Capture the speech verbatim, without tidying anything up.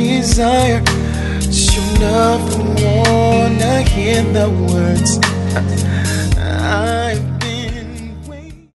desire. You never wanna hear the words I